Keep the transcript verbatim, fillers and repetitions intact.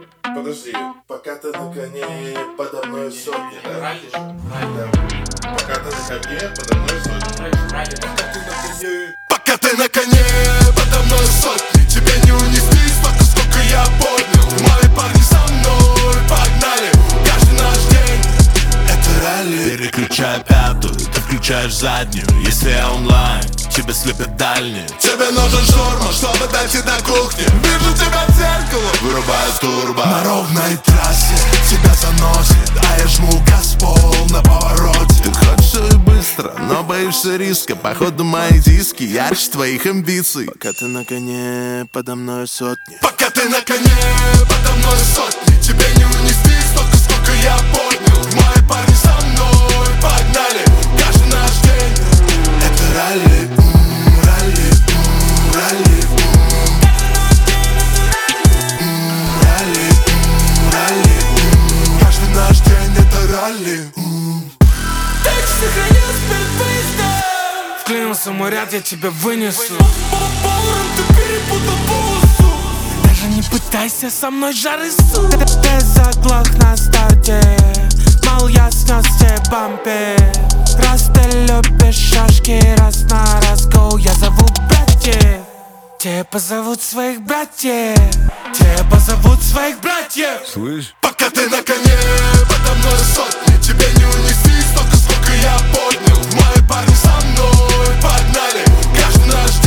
Подожди, пока ты на коне, подо мной сотни, да? Ралли же? Да. Пока ты на коне, подо мной сотни. Ралли, Пока ты на коне, подо мной сотни. Тебе не унести столько, сколько я поднял. Мои парни со мной, погнали. Каждый наш день это ралли. Переключай пятую, ты включаешь заднюю. Если я онлайн, тебя слепят дальние. Тебе нужен штурман, чтобы дойти до кухни. Вижу тебя в зеркало, Вырубаю турбо. на ровной трассе тебя заносит, а я жму газ пол на повороте. Ты хочешь все и быстро, но боишься риска. Походу мои диски ярче твоих амбиций. Пока ты на коне, подо мной сотни. Пока ты на коне, подо мной сотни. Тебе не унести столько, сколько я поднял. Мои парни со мной, погнали. Каждый наш день это ралли, м, ралли, м, ралли, м. М, ралли, м, ралли, м. Каждый наш день это ралли, м. Вклинился мой ряд, я тебя вынесу. Ты перепутал полосу. Даже не пытайся со мной жарысу. Ты заглох на старте. Мол, ясности бампе. Раз ты любишь шашки, раз на раз go. Я зову братьев. Те позовут своих братьев. Те позовут своих братьев. Слышь? Пока ты на коне, подо мной сотни. Тебе не унести столько, сколько я поднял. Мои парни со мной, погнали. Каждый наш